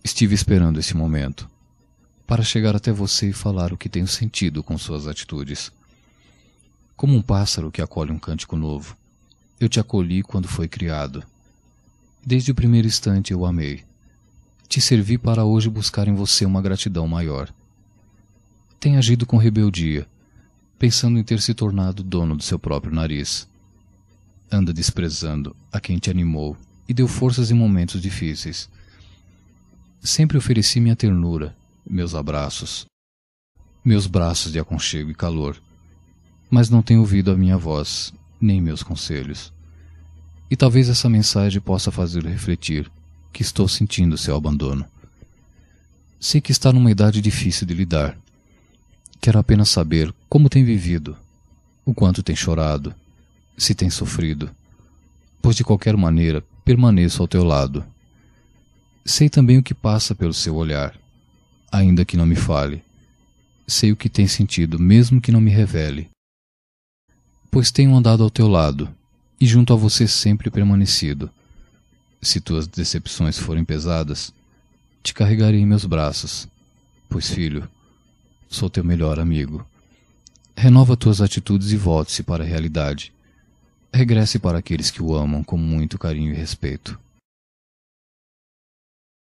Estive esperando esse momento, para chegar até você e falar o que tenho sentido com suas atitudes. Como um pássaro que acolhe um cântico novo, eu te acolhi quando foi criado. Desde o primeiro instante eu amei. Te servi para hoje buscar em você uma gratidão maior. Tem agido com rebeldia, pensando em ter se tornado dono do seu próprio nariz. Anda desprezando a quem te animou e deu forças em momentos difíceis. Sempre ofereci minha ternura, meus abraços, meus braços de aconchego e calor, mas não tem ouvido a minha voz, nem meus conselhos. E talvez essa mensagem possa fazê-lo refletir que estou sentindo seu abandono. Sei que está numa idade difícil de lidar. Quero apenas saber como tem vivido, o quanto tem chorado, se tem sofrido, pois de qualquer maneira permaneço ao teu lado. Sei também o que passa pelo seu olhar, ainda que não me fale. Sei o que tem sentido, mesmo que não me revele. Pois tenho andado ao teu lado, e junto a você sempre permanecido. Se tuas decepções forem pesadas, te carregarei em meus braços, pois, filho, sou teu melhor amigo. Renova tuas atitudes e volte-se para a realidade. Regresse para aqueles que o amam com muito carinho e respeito.